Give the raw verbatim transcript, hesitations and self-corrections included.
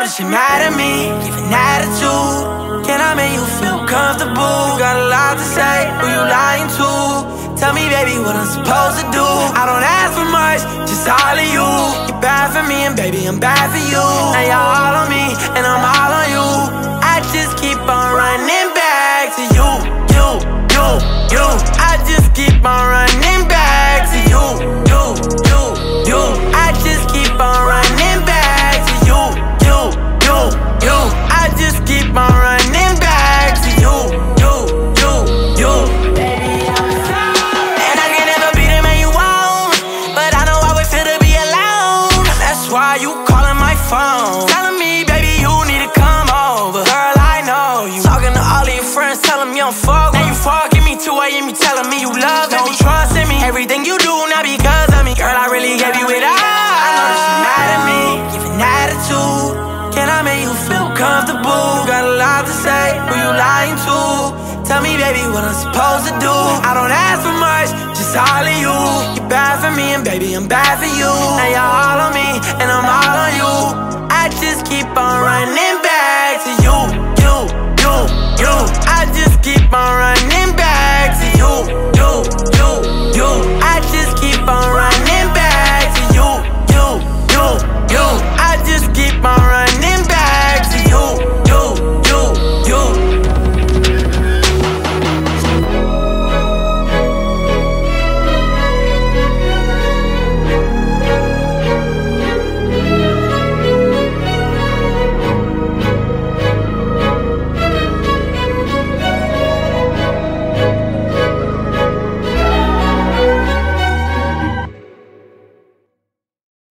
that she mad at me, give an attitude. Can I make you feel comfortable? Got a lot to say, who you lying to? Tell me, baby, what I'm supposed to do. I don't ask for much, just all of you. You're bad for me, and baby, I'm bad for you. Now you're all on me, and I'm all on you. I just keep on running back to you, you, you, you. I just keep on running back to you, you, you, you. I just keep on running back to you, you, you, you. I just keep on running back to you, you, you, you. Baby, I'm sorry. And I can never be the man you want, but I know how it feel to be alone. That's why you calling my phone, telling me, baby, you need to come over. Girl, I know you talking to all of your friends, tell them you don't fuck. Now you fucking me two A M, you telling me you love me. Don't trust in me, everything you do not because of me. Girl, I really gave you it all. I know that she mad at me, give an attitude. Can I make you feel comfortable? Got a lot to say, who you lying to? Tell me, baby, what I'm supposed to do. I don't ask for much, just all of you. You're bad for me, and baby, I'm bad for you. Now you're all on me, and I'm all on you. I just keep on running back to you, you, you, you. I just keep on running